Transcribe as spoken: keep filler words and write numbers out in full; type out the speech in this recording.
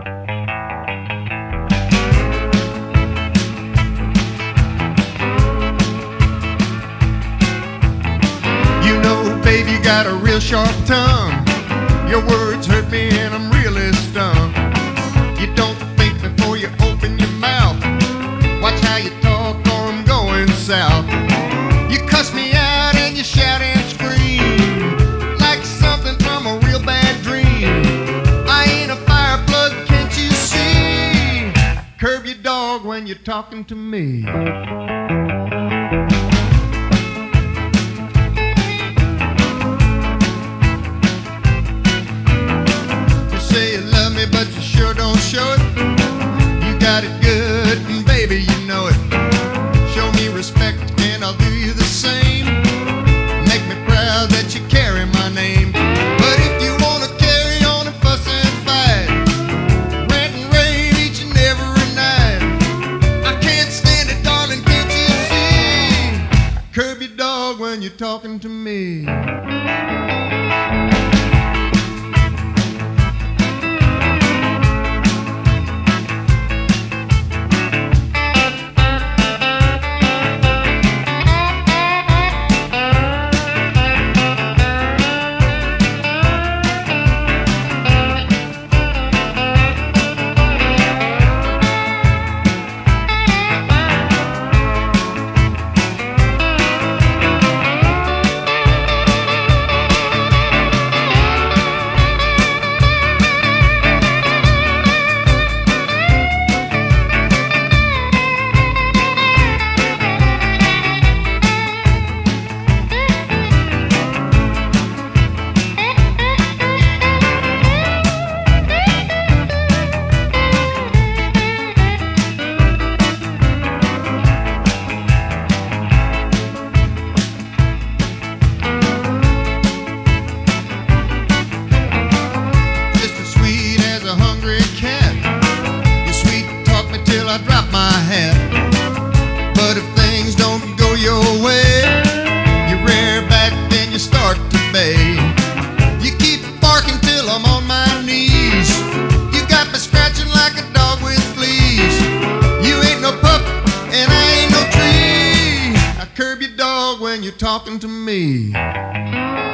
You know, babe, you got a real sharp tongue. Your words hurt me and I'm really stung. You don't think before you open your mouth. Watch how you talk or I'm going south. You cuss me out and you shout and scream like something from a real bad dream. I ain't a fire plug, can't you see? Curb your dog when you're talking to me. But you sure don't show it. You got it good, and baby, you know it. Show me respect, and I'll do you the same. Make me proud that you carry my name. But if you wanna carry on and fuss and fight, rant and rave each and every night, I can't stand it, darling, can't you see? Curb your dog when you're talking to me. I drop my hat. But if things don't go your way, you rear back then you start to bay. You keep barking till I'm on my knees. You got me scratching like a dog with fleas. You ain't no pup and I ain't no tree. I curb your dog when you're talking to me.